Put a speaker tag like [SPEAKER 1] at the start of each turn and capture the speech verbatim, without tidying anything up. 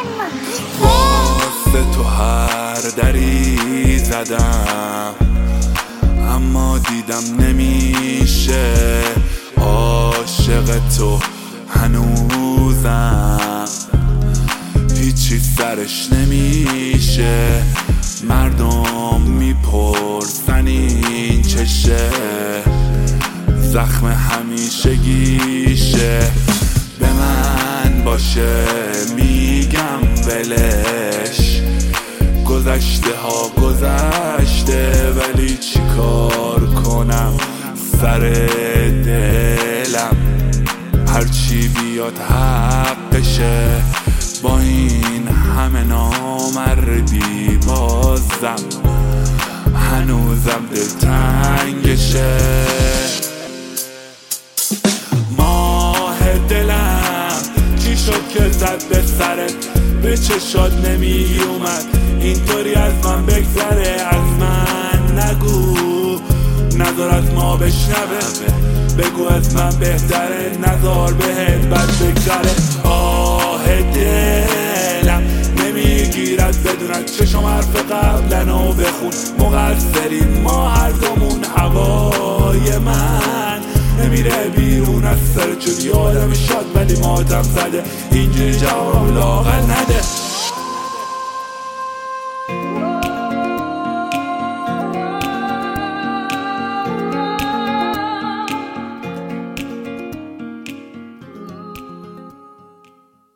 [SPEAKER 1] واسه تو هر دری زدم اما دیدم نمیشه، عاشق تو هنوزم هیچی سرش نمیشه. مردم میپرسن این چشه، زخم همیشگیشه. به من باشه میگم ولش، گذشته ها گذشته، ولی چی کار کنم سر دلم، هرچی بیاد حقشه. با این همه نامردی بازم هنوزم دلتنگشه. ماه دلم چی شد که زد به سرت، به چشات نمی اومد اینطوری از من بگذره. از من نگو نظر از ما بشنوه، بگو از من بهتره، نظر بهت بد بگذره. آه دلم نمیگیرد بدونن چشم حرف قبلنو بخون، مقصریم ما هر دومون. هوای من نمیره بیرون از سر، چون یادم شاد ولی ماتم زده، اینجوری جواب لاغر نده.